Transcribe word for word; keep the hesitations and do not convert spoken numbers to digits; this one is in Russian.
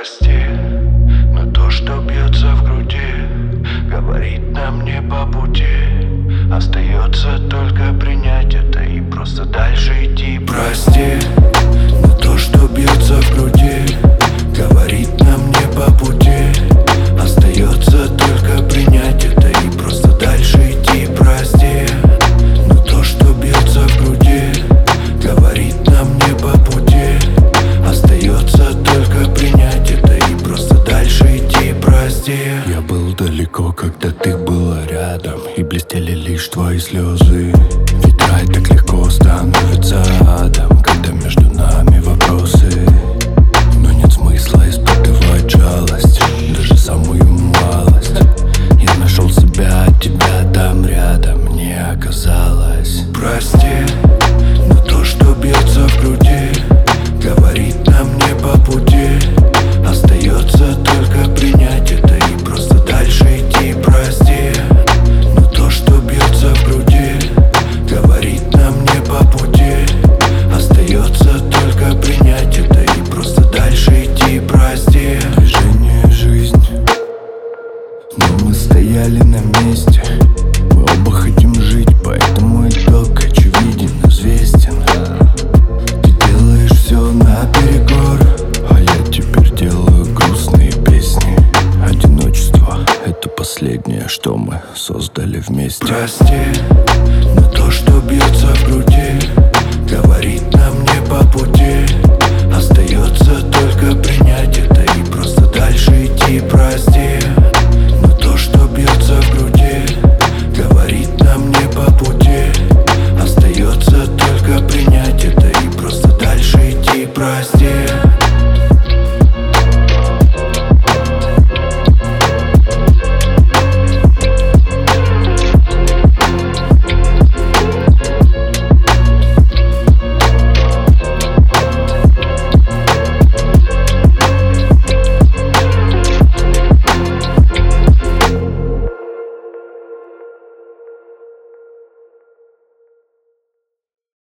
Прости, но то, что бьется в груди, говорит нам не по пути. Остается только принять это и просто дальше идти. Прости, но то, что бьется в груди, говорит нам не по пути. Остается только принять это и просто дальше идти. Прости, но то, что бьется в груди, говорит нам не по пути. Остается только принять это и просто дальше идти. Прости. Я был далеко, когда ты была рядом, и блестели лишь твои слезы. Ведь рай так легко становится адом, когда между нами вопросы. Но нет смысла испытывать жалость, даже самую малость. Я нашел себя, а тебя там рядом не оказалось. Прости, но то, что бьется в груди, говорит нам не по пути. Остается только принять это и просто дальше идти. Прости, но то, что бьется в груди, говорит нам не по пути. Остается только принять это и просто дальше идти. Прости. Движение — жизнь, но мы стояли на месте. Мы оба хотим жить, поэтому итог очевиден, известен. Ты делаешь все наперекор, а я теперь делаю грустные песни. Одиночество — это последнее, что мы создали вместе. Прости.